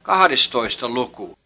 12. luku.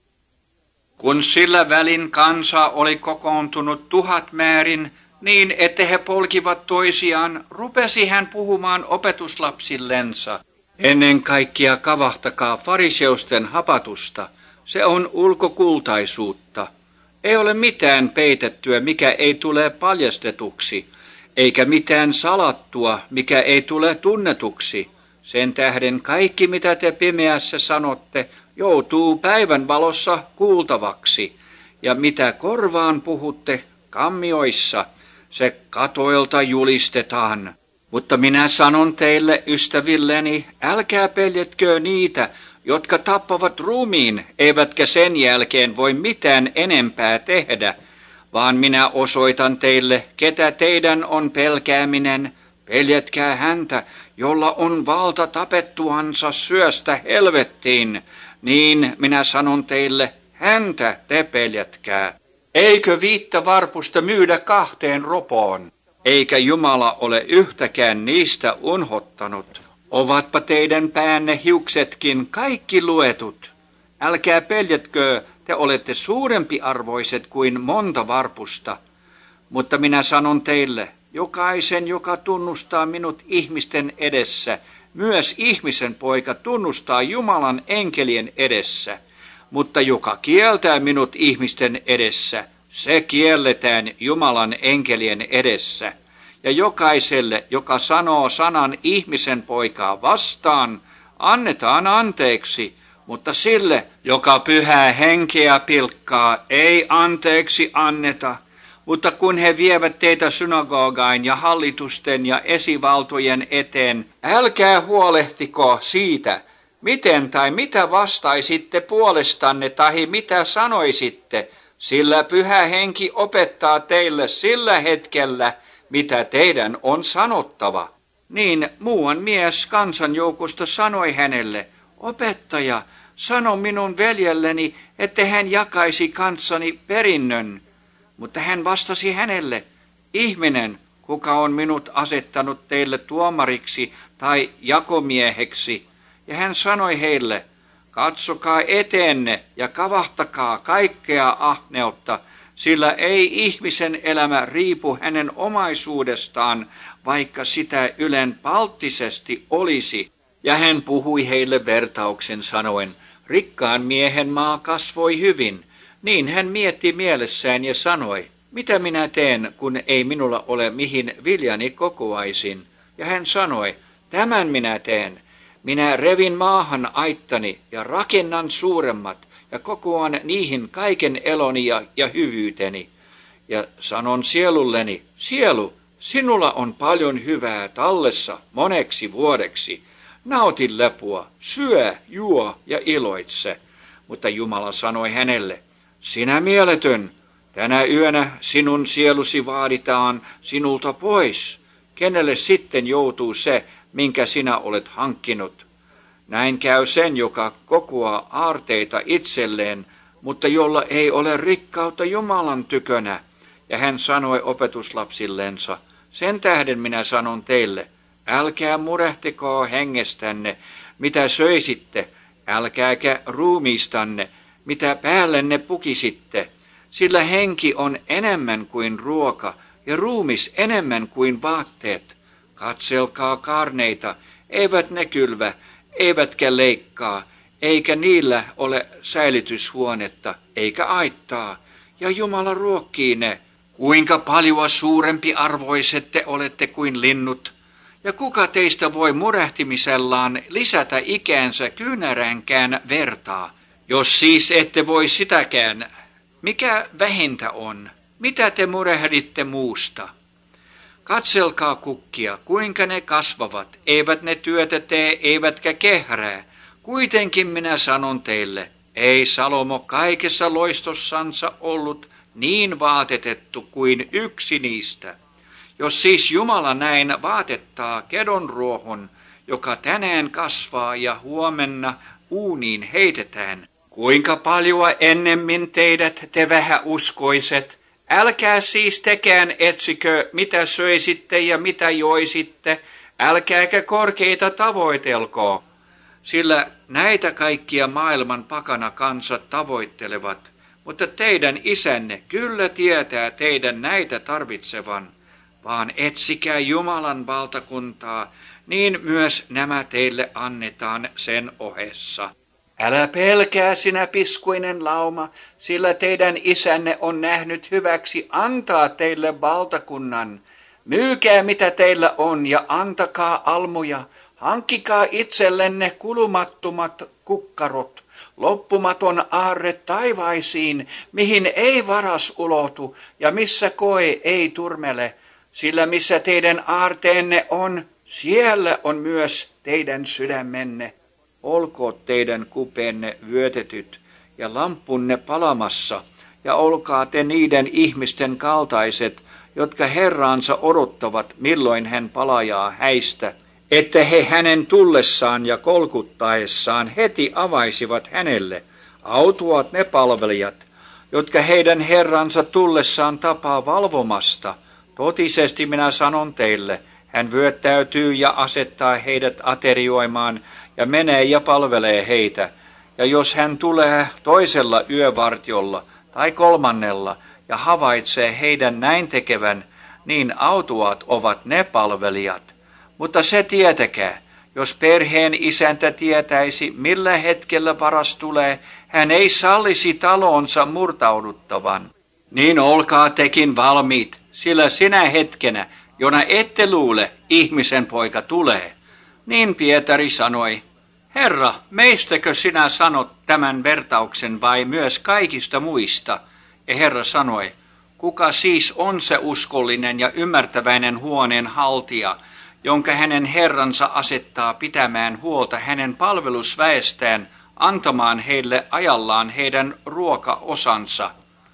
Kun sillä välin kansa oli kokoontunut 1000 määrin, niin että he polkivat toisiaan, rupesi hän puhumaan opetuslapsillensa. Ennen kaikkea kavahtakaa fariseusten hapatusta, se on ulkokultaisuutta. Ei ole mitään peitettyä, mikä ei tule paljastetuksi, eikä mitään salattua, mikä ei tule tunnetuksi. Sen tähden kaikki, mitä te pimeässä sanotte, joutuu päivänvalossa kuultavaksi, ja mitä korvaan puhutte kammioissa, se katoilta julistetaan. Mutta minä sanon teille, ystävilleni, älkää peljetkö niitä, jotka tappavat ruumiin, eivätkä sen jälkeen voi mitään enempää tehdä, vaan minä osoitan teille, ketä teidän on pelkääminen. Peljetkää häntä, jolla on valta tapettuansa syöstä helvettiin, niin minä sanon teille, häntä te peljetkää. Eikö 5 varpusta myydä 2 ropoon? Eikä Jumala ole yhtäkään niistä unhottanut. Ovatpa teidän päänne hiuksetkin kaikki luetut. Älkää peljetkö, te olette suurempi arvoiset kuin monta varpusta. Mutta minä sanon teille, jokaisen, joka tunnustaa minut ihmisten edessä, myös ihmisen poika tunnustaa Jumalan enkelien edessä. Mutta joka kieltää minut ihmisten edessä, se kielletään Jumalan enkelien edessä. Ja jokaiselle, joka sanoo sanan ihmisen poikaa vastaan, annetaan anteeksi, mutta sille, joka pyhää henkeä pilkkaa, ei anteeksi anneta. Mutta kun he vievät teitä synagogain ja hallitusten ja esivaltojen eteen, älkää huolehtiko siitä, miten tai mitä vastaisitte puolestanne tai mitä sanoisitte, sillä pyhä henki opettaa teille sillä hetkellä, mitä teidän on sanottava. Niin muuan mies kansanjoukosta sanoi hänelle, opettaja, sano minun veljelleni, että hän jakaisi kanssani perinnön. Mutta hän vastasi hänelle, ihminen, kuka on minut asettanut teille tuomariksi tai jakomieheksi. Ja hän sanoi heille, katsokaa eteenne ja kavahtakaa kaikkea ahneutta, sillä ei ihmisen elämä riipu hänen omaisuudestaan, vaikka sitä ylenpalttisesti olisi. Ja hän puhui heille vertauksen sanoen, rikkaan miehen maa kasvoi hyvin. Niin hän mietti mielessään ja sanoi, mitä minä teen, kun ei minulla ole mihin viljani kokoaisin. Ja hän sanoi, tämän minä teen. Minä revin maahan aittani ja rakennan suuremmat ja kokoan niihin kaiken eloni ja hyvyyteni. Ja sanon sielulleni, sielu, sinulla on paljon hyvää tallessa moneksi vuodeksi. Nauti lepua, syö, juo ja iloitse. Mutta Jumala sanoi hänelle, sinä mieletön, tänä yönä sinun sielusi vaaditaan sinulta pois. Kenelle sitten joutuu se, minkä sinä olet hankkinut? Näin käy sen, joka kokoaa aarteita itselleen, mutta jolla ei ole rikkautta Jumalan tykönä. Ja hän sanoi opetuslapsillensa, sen tähden minä sanon teille, älkää murehtiko hengestänne, mitä söisitte, älkääkä ruumiistanne, mitä päällenne pukisitte, sillä henki on enemmän kuin ruoka ja ruumis enemmän kuin vaatteet. Katselkaa kaarneita, eivät ne kylvä, eivätkä leikkaa, eikä niillä ole säilytyshuonetta, eikä aittaa, ja Jumala ruokkii ne. Kuinka paljon suurempi arvoiset te olette kuin linnut, ja kuka teistä voi murehtimisellaan lisätä ikäänsä kyynäränkään vertaa? Jos siis ette voi sitäkään, mikä vähintä on, mitä te murehditte muusta? Katselkaa kukkia, kuinka ne kasvavat, eivät ne työtä tee, eivätkä kehrää. Kuitenkin minä sanon teille, ei Salomo kaikessa loistossansa ollut niin vaatetettu kuin yksi niistä. Jos siis Jumala näin vaatettaa kedonruohon, joka tänään kasvaa ja huomenna uuniin heitetään, kuinka paljon ennemmin teidät te vähäuskoiset, älkää siis tekään etsikö, mitä söisitte ja mitä joisitte, älkääkä korkeita tavoitelko. sillä näitä kaikkia maailman pakana kansat tavoittelevat, mutta teidän isänne kyllä tietää teidän näitä tarvitsevan, vaan etsikää Jumalan valtakuntaa, niin myös nämä teille annetaan sen ohessa. Älä pelkää sinä piskuinen lauma, sillä teidän isänne on nähnyt hyväksi antaa teille valtakunnan. Myykää mitä teillä on ja antakaa almuja, hankkikaa itsellenne kulumattomat kukkarot, loppumaton aarre taivaisiin, mihin ei varas ulotu ja missä koe ei turmele, sillä missä teidän aarteenne on, siellä on myös teidän sydämenne. Olkoot teidän kupeenne vyötetyt ja lampunne palamassa, ja olkaa te niiden ihmisten kaltaiset, jotka Herraansa odottavat, milloin hän palajaa häistä, että he hänen tullessaan ja kolkuttaessaan heti avaisivat hänelle. Autuaat ne palvelijat, jotka heidän Herransa tullessaan tapaa valvomasta. Totisesti minä sanon teille, hän vyöttäytyy ja asettaa heidät aterioimaan ja menee ja palvelee heitä. Ja jos hän tulee toisella yövartiolla tai kolmannella ja havaitsee heidän näin tekevän, niin autuaat ovat ne palvelijat. Mutta se tietäkää, jos perheen isäntä tietäisi, millä hetkellä varas tulee, hän ei sallisi talonsa murtauduttavan. Niin olkaa tekin valmiit, sillä sinä hetkenä, jona ette luule, ihmisen poika tulee. Niin Pietari sanoi, Herra, meistäkö sinä sanot tämän vertauksen vai myös kaikista muista? Ja Herra sanoi, kuka siis on se uskollinen ja ymmärtäväinen huoneen haltija, jonka hänen herransa asettaa pitämään huolta hänen palvelusväestään, antamaan heille ajallaan heidän ruokaosansa.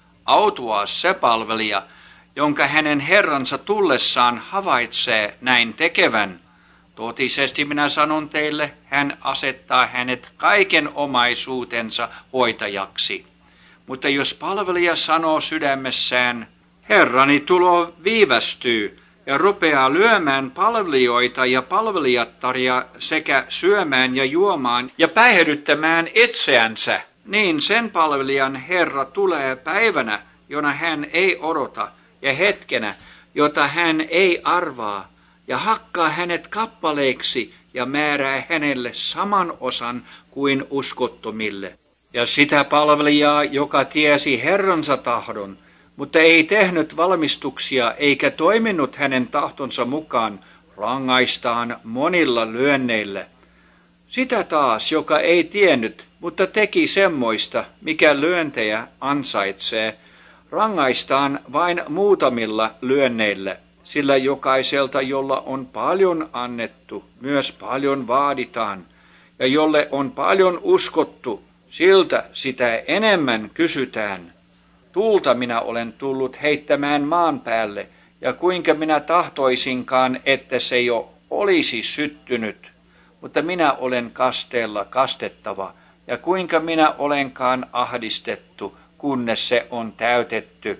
Autuas se palvelija, jonka hänen herransa tullessaan havaitsee näin tekevän. Totisesti minä sanon teille, hän asettaa hänet kaiken omaisuutensa hoitajaksi. Mutta jos palvelija sanoo sydämessään, Herrani tulo viivästyy, ja rupeaa lyömään palvelijoita ja palvelijattaria sekä syömään ja juomaan ja päihdyttämään itseänsä, niin sen palvelijan Herra tulee päivänä, jona hän ei odota, ja hetkenä, jota hän ei arvaa, ja hakkaa hänet kappaleiksi ja määrää hänelle saman osan kuin uskottomille. Ja sitä palvelijaa, joka tiesi Herransa tahdon, mutta ei tehnyt valmistuksia eikä toiminut hänen tahtonsa mukaan, rangaistaan monilla lyönneillä. Sitä taas, joka ei tiennyt, mutta teki semmoista, mikä lyöntejä ansaitsee, rangaistaan vain muutamilla lyönneillä, sillä jokaiselta, jolla on paljon annettu, myös paljon vaaditaan, ja jolle on paljon uskottu, siltä sitä enemmän kysytään. Tuulta minä olen tullut heittämään maan päälle, ja kuinka minä tahtoisinkaan, että se jo olisi syttynyt. Mutta minä olen kasteella kastettava, ja kuinka minä olenkaan ahdistettu, kunnes se on täytetty.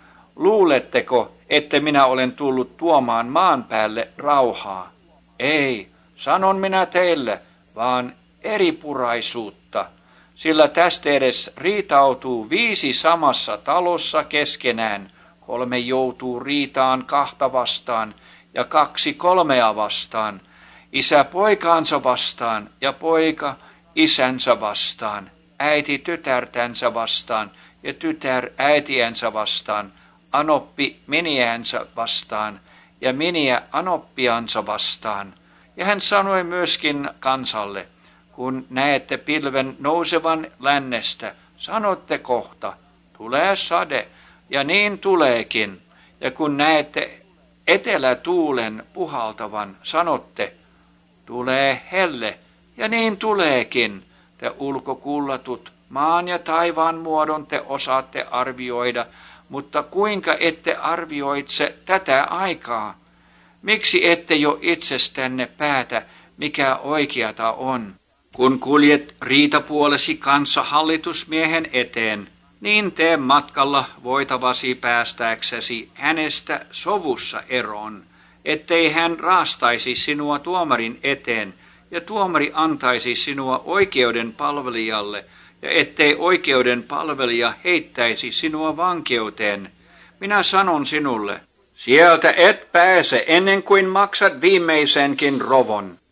Luuletteko, että minä olen tullut tuomaan maan päälle rauhaa? Ei, sanon minä teille, vaan eripuraisuutta. Sillä tästä edes riitautuu 5 samassa talossa keskenään, 3 joutuu riitaan 2 vastaan ja 2 3 vastaan, isä poikaansa vastaan ja poika isänsä vastaan, äiti tytärtänsä vastaan ja tytär äitiänsä vastaan, anoppi miniänsä vastaan ja miniä anoppiansa vastaan. Ja hän sanoi myöskin kansalle, kun näette pilven nousevan lännestä, sanotte kohta, tulee sade, ja niin tuleekin. Ja kun näette etelätuulen puhaltavan, sanotte, tulee helle, ja niin tuleekin. Te ulkokullatut, maan ja taivaan muodon te osaatte arvioida, mutta kuinka ette arvioitse tätä aikaa? Miksi ette jo itsestänne päätä, mikä oikeata on? Kun kuljet riitapuolesi kanssa hallitusmiehen eteen, niin tee matkalla voitavasi päästääksesi hänestä sovussa eroon, ettei hän raastaisi sinua tuomarin eteen ja tuomari antaisi sinua oikeuden palvelijalle, ja ettei oikeuden palvelija heittäisi sinua vankeuteen. Minä sanon sinulle, sieltä et pääse ennen kuin maksat viimeisenkin rovon.